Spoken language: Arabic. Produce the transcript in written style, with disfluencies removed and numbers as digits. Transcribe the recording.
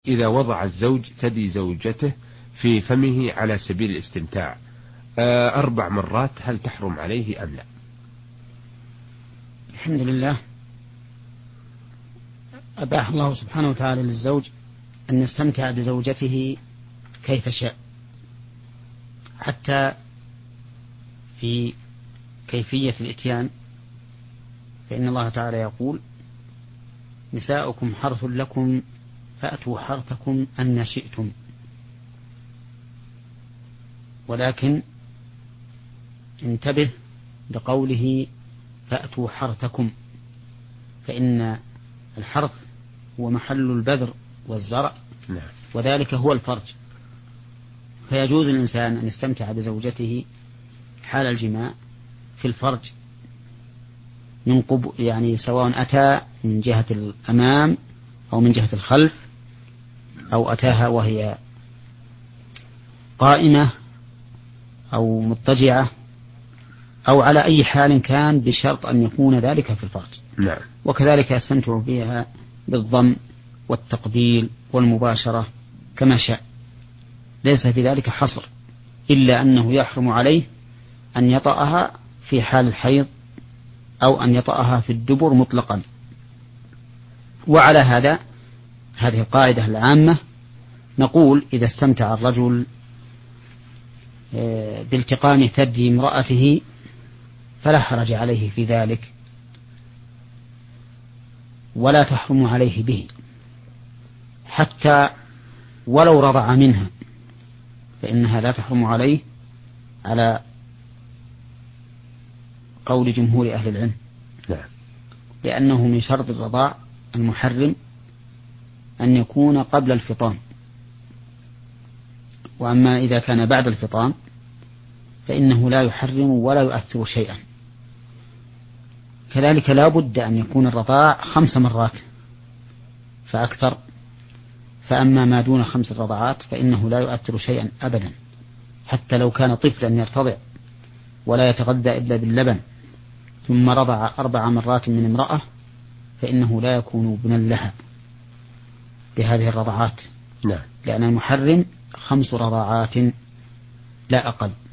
إذا وضع الزوج ثدي زوجته في فمه على سبيل الاستمتاع 4 مرات، هل تحرم عليه أم لا؟ الحمد لله، أباح الله سبحانه وتعالى للزوج أن يستمتع بزوجته كيف شاء، حتى في كيفية الإتيان، فإن الله تعالى يقول: نساؤكم حرث لكم فأتوا حرثكم أن شئتم. ولكن انتبه لقوله فأتوا حرثكم، فإن الحرث هو محل البذر والزرع، وذلك هو الفرج، فيجوز الإنسان أن يستمتع بزوجته حال الجماع في الفرج من يعني سواء أتى من جهة الأمام أو من جهة الخلف، أو أتاها وهي قائمة أو مضطجعة، أو على أي حال كان، بشرط أن يكون ذلك في الفرج. نعم. وكذلك يستمتع بها بالضم والتقبيل والمباشرة كما شاء، ليس في ذلك حصر، إلا أنه يحرم عليه أن يطأها في حال الحيض أو أن يطأها في الدبر مطلقا. وعلى هذا، هذه القاعدة العامة، نقول إذا استمتع الرجل بالتقام ثدي امرأته فلا حرج عليه في ذلك، ولا تحرم عليه به، حتى ولو رضع منها فإنها لا تحرم عليه، على قول جمهور أهل العلم، لأنه من شرط الرضاع المحرم أن يكون قبل الفطام، وأما إذا كان بعد الفطام فإنه لا يحرم ولا يؤثر شيئا. كذلك لا بد أن يكون الرضاع 5 مرات فأكثر، فأما ما دون 5 رضعات فإنه لا يؤثر شيئا أبدا، حتى لو كان طفلا يرتضع ولا يتغذى إلا باللبن ثم رضع 4 مرات من امرأة، فإنه لا يكون ابنا لها بهذه الرضعات، لأن المحرم 5 رضعات لا أقل.